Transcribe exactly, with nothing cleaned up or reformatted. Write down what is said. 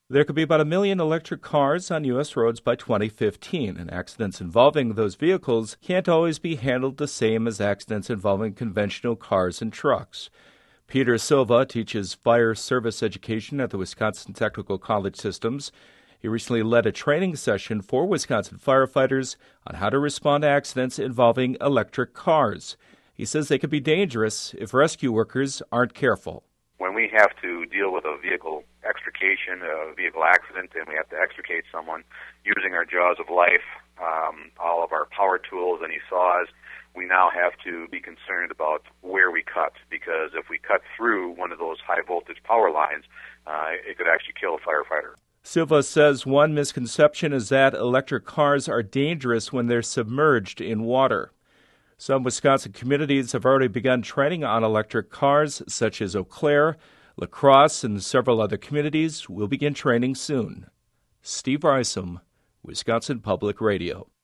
There could be about a million electric cars on U S roads by twenty fifteen, and accidents involving those vehicles can't always be handled the same as accidents involving conventional cars and trucks. Peter Silva teaches fire service education at the Wisconsin Technical College Systems. He recently led a training session for Wisconsin firefighters on how to respond to accidents involving electric cars. He says they could be dangerous if rescue workers aren't careful. When we have to deal with a vehicle extrication, a vehicle accident, and we have to extricate someone using our jaws of life, um, all of our power tools, any saws, we now have to be concerned about where we cut, because if we cut through one of those high voltage power lines, uh, it could actually kill a firefighter. Silva says one misconception is that electric cars are dangerous when they're submerged in water. Some Wisconsin communities have already begun training on electric cars, such as Eau Claire, La Crosse, and several other communities will begin training soon. Steve Isom, Wisconsin Public Radio.